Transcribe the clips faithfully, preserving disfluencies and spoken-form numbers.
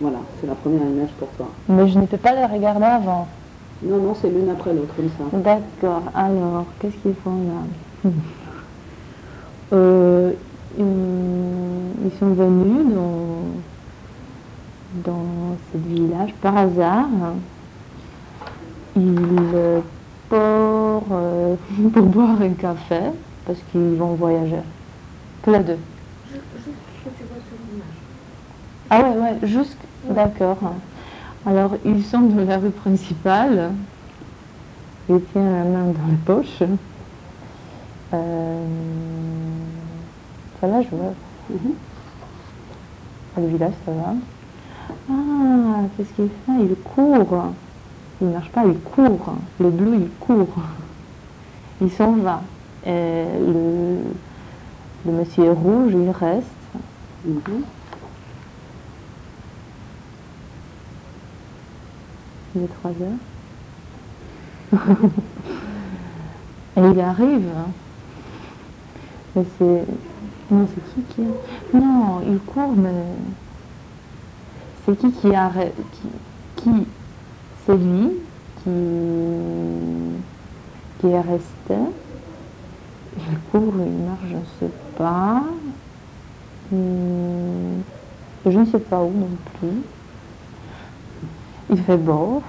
Voilà, c'est la première image pour toi. Mais je ne peux pas les regarder avant. Non, non, c'est l'une après l'autre, comme ça. D'accord, alors, qu'est-ce qu'ils font là? euh, ils, ils sont venus dans, dans ce village par hasard. Ils partent euh, pour boire un café parce qu'ils vont voyager. Tous les deux. Juste ce que tu vois sur l'image. Ah ouais, ouais, juste, d'accord. Alors, ils sont dans la rue principale. Il tient la main dans les poches. Euh, voilà, je vois. Mm-hmm. Le village, ça va. Ah, qu'est-ce qu'il fait? Il court. Il ne marche pas, il court. Le bleu, il court. Il s'en va. Et le, le monsieur rouge, il reste. Mm-hmm. Il est trois heures. Et il arrive. Mais c'est... Non, c'est qui qui... Non, il court, mais... C'est qui qui arrête... Qui... qui... C'est lui qui... qui est resté. Il court, il marche, je ne sais pas. Hum... Je ne sais pas où non plus. Il fait beau.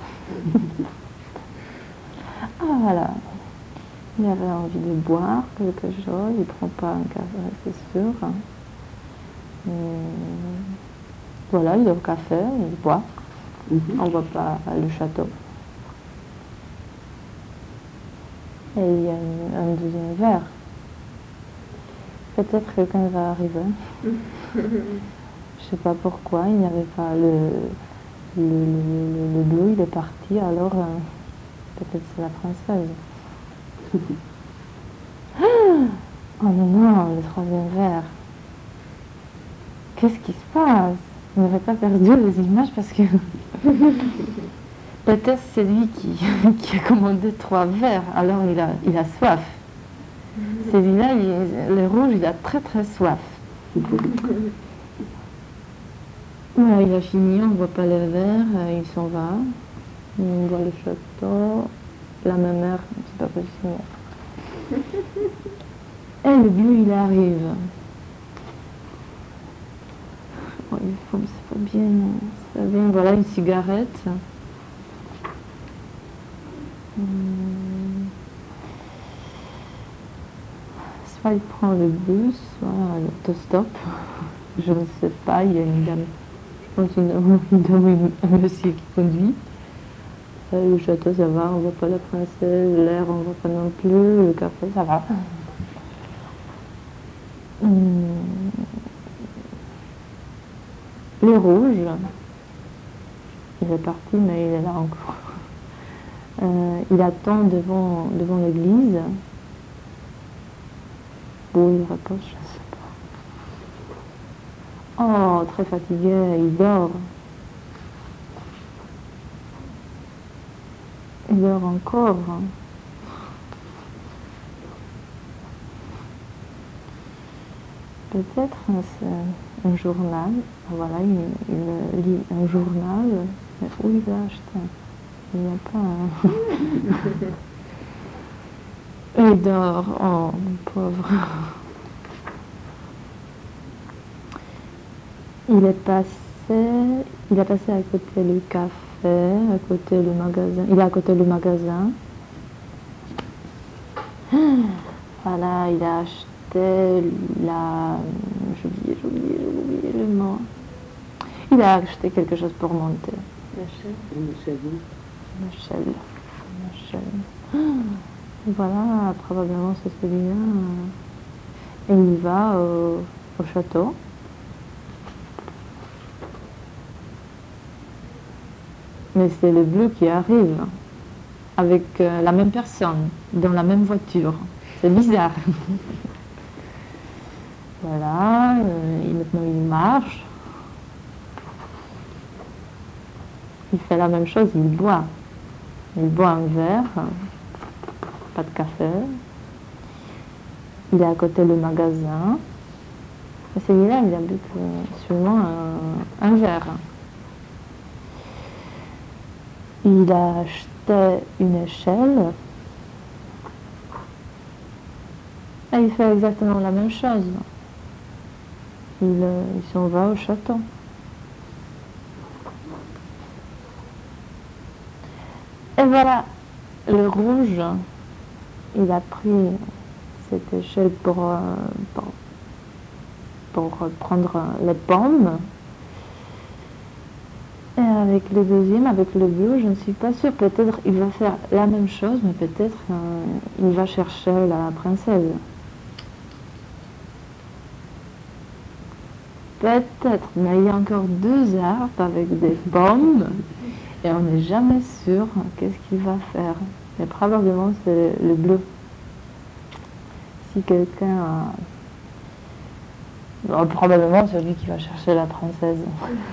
Ah, voilà. Il avait envie de boire quelque chose, il ne prend pas un café, c'est sûr. Et voilà, il est au café, il boit. Mm-hmm. On ne voit pas le château. Et il y a une, un deuxième verre. Peut-être que quelqu'un va arriver. Je ne sais pas pourquoi, il n'y avait pas le, le, le, le bleu, il est parti, alors euh, peut-être c'est la française. Oh non, non, le troisième verre. Qu'est-ce qui se passe? On n'aurait pas perdu les images parce que peut-être c'est lui qui, qui a commandé trois verres, alors il a, il a soif. Celui-là, le rouge, il a très très soif. Voilà, il a fini, on ne voit pas les verres, il s'en va. On voit le château, la même mer, c'est pas possible. Et le bleu, il arrive. Oh, il faut, faut bien, ça bien. Voilà une cigarette. Hum. Soit il prend le bus, soit l'autostop. Je ne sais pas, il y a une dame, je pense une dame, une dame un monsieur qui conduit. Le château, ça va, on ne voit pas la princesse, l'air, on ne voit pas non plus, le café, ça va. Hum. Le rouge, il est parti, mais il est là encore. Euh, il attend devant, devant l'église. Où il repose, je ne sais pas. Oh, très fatigué, il dort. Il dort encore. Peut-être c'est un journal. Voilà, il, il lit un journal. Mais où il l'a acheté? Il n'y a pas un... Il dort. Oh, mon pauvre. Il est passé... Il a passé à côté du café, à côté du magasin. Il est à côté du magasin. Voilà, il a acheté la... J'ai oublié, j'ai oublié, j'ai oublié le mot. Il a acheté quelque chose pour monter. L'échelle. L'échelle. L'échelle. Voilà, probablement c'est celui-là. Et il va au, au château. Mais c'est le bleu qui arrive avec euh, la même personne, dans la même voiture. C'est bizarre. Voilà, euh, et maintenant il marche. Il fait la même chose, il boit. Il boit un verre, pas de café. Il est à côté du magasin. Et celui-là, il a bu sûrement un, un verre. il a acheté une échelle et il fait exactement la même chose. Il, il s'en va au château. Et voilà, le rouge, il a pris cette échelle pour, pour, pour prendre les pommes. Et avec le deuxième, avec le bleu, je ne suis pas sûre. Peut-être il va faire la même chose, mais peut-être euh, il va chercher la princesse. Peut-être, mais il y a encore deux arbres avec des pommes et on n'est jamais sûr qu'est-ce qu'il va faire. Mais probablement c'est le bleu. Si quelqu'un a... Bon, probablement celui qui va chercher la princesse.